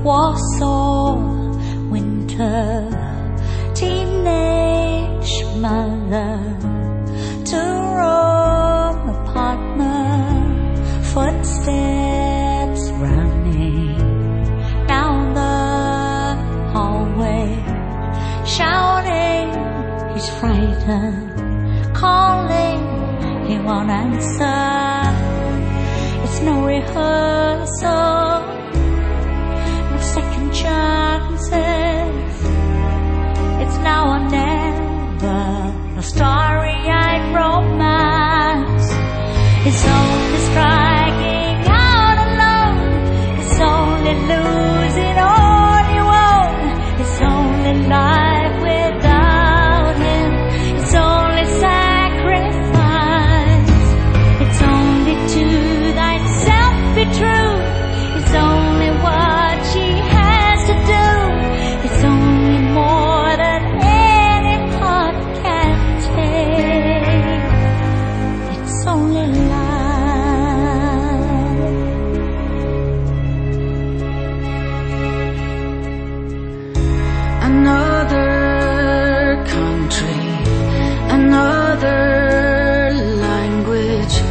Warsaw winter, teenage mother to Rome apartment, footsteps running down the hallway, shouting he's frightened, calling he won't answer. It's no rehearsal, second chances. It's now or never, no starry-eyed romance. It's only striking out alone. It's only losing all you own. It's only life without him. It's only sacrifice. It's only to thyself be true. It's only what she has to do. It's only more than any heart can take. It's only love. Another country, another language,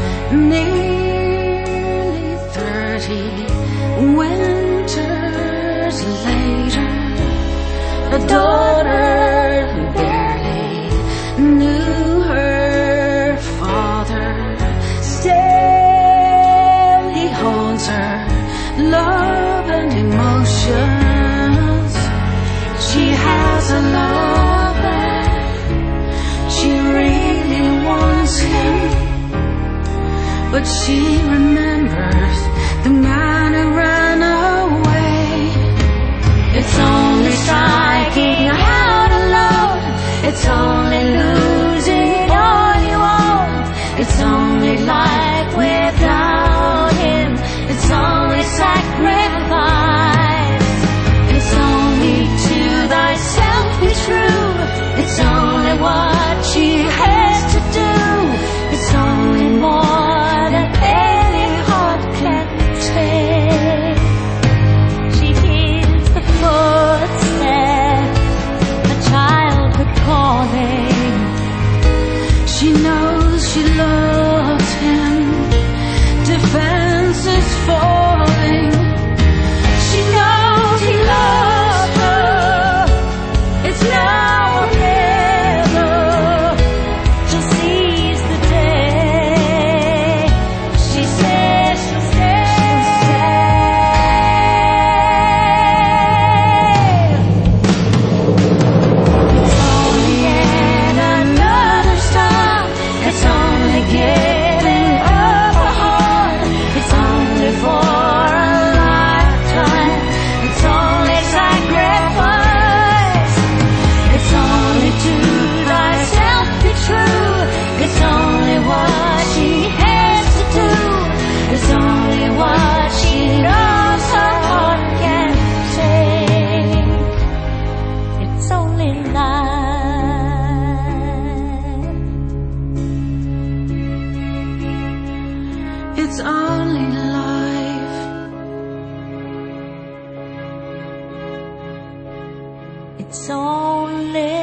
nearly 30 winters later, a daughter who barely knew her father. Still he holds her love and emotions. She has a lover, she really wants him, but she remembers the man who ran away. It's only striking out alone. It's only losing all you own. It's only life without him. It's only sacrifice. It's only to thyself be true. It's only what she has to do. It's only more than any heart can take. She hears the footsteps, a childhood calling. She knows she loves him. Defenses falling. She knows he loves her. It's now or never. She'll seize the day. She says she'll stay. It's only yet another stop. It's only giving up a heart. It's only for a lifetime. It's only sacrifice. It's only to thyself be true. It's only what she has to do. It's only what she knows her heart can take. It's only life. It's only life. It's only